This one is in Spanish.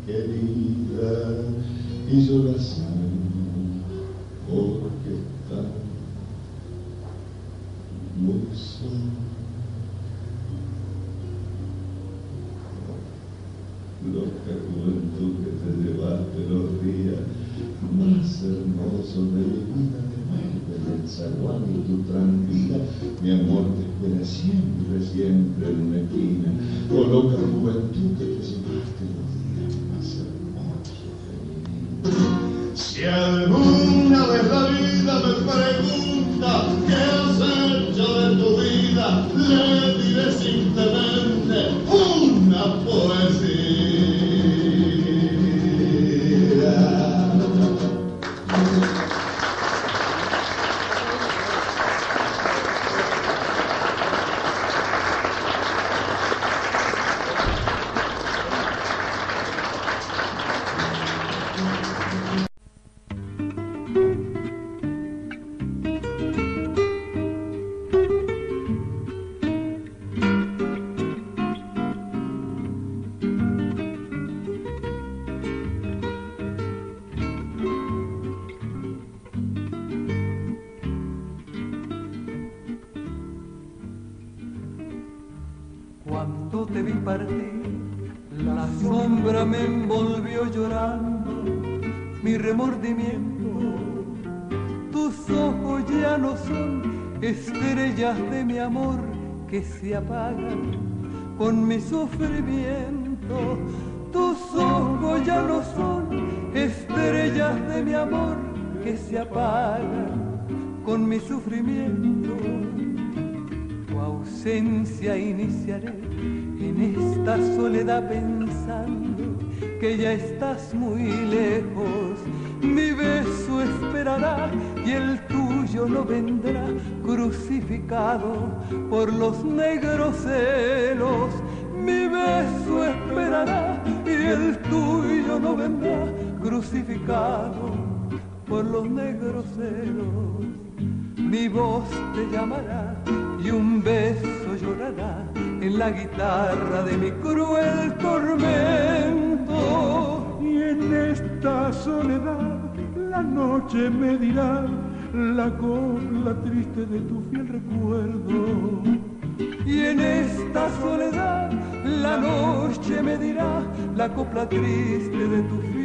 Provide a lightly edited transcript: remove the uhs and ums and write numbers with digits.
querida, y yo la sano porque está muy sola. Loca juventud que te llevaste los días más hermosos de mi vida, te vuelve del zaguán y tú tranquila, mi amor te espera siempre, siempre en una esquina. Oh loca juventud que te llevaste los días más hermosos de mi vida. Si alguna vez la vida me pregunta qué has hecho de tu vida, le diré simplemente una poesía. Cuando te vi partir, la sombra me envolvió llorando, mi remordimiento. Tus ojos ya no son estrellas de mi amor que se apagan con mi sufrimiento. Tus ojos ya no son estrellas de mi amor que se apagan con mi sufrimiento. Tu ausencia iniciaré en esta soledad pensando que ya estás muy lejos. Mi beso esperará y el tuyo no vendrá, crucificado por los negros celos. Mi beso esperará y el tuyo no vendrá, crucificado por los negros celos. Mi voz te llamará y un beso llorará en la guitarra de mi cruel tormento. Y en esta soledad la noche me dirá la copla triste de tu fiel recuerdo. Y en esta soledad la noche me dirá la copla triste de tu fiel